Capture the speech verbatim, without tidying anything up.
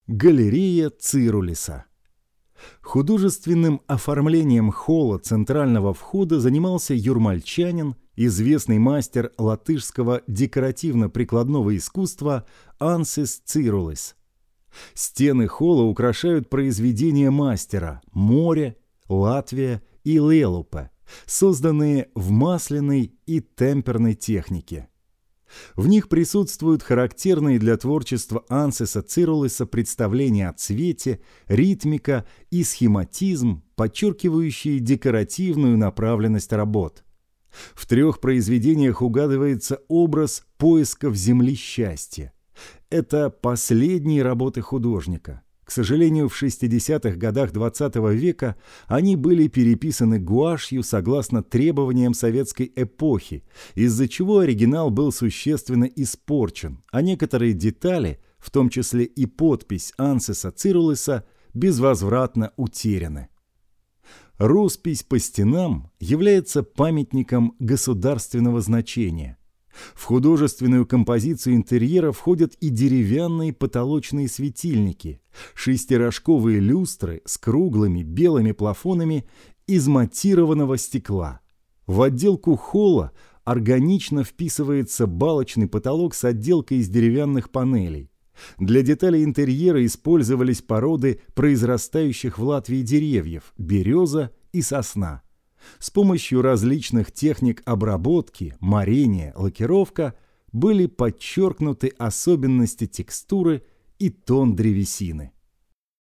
Галерея Цирулиса. Художественным оформлением холла центрального входа занимался юрмальчанин, известный мастер латышского декоративно-прикладного искусства Ансис Цирулис. Стены холла украшают произведения мастера «Море», «Латвия» и «Лелупе», созданные в масляной и темперной технике. В них присутствуют характерные для творчества Ансиса Цирулиса представления о цвете, ритмика и схематизм, подчеркивающие декоративную направленность работ. В трех произведениях угадывается образ поисков земли счастья. Это последние работы художника. К сожалению, в шестидесятых годах двадцатого века они были переписаны гуашью согласно требованиям советской эпохи, из-за чего оригинал был существенно испорчен, а некоторые детали, в том числе и подпись Ансиса Цирулиса, безвозвратно утеряны. Роспись по стенам является памятником государственного значения. В художественную композицию интерьера входят и деревянные потолочные светильники, шестирожковые люстры с круглыми белыми плафонами из матированного стекла. В отделку холла органично вписывается балочный потолок с отделкой из деревянных панелей. Для деталей интерьера использовались породы произрастающих в Латвии деревьев – береза и сосна. С помощью различных техник обработки, морения, лакировка были подчеркнуты особенности текстуры и тон древесины.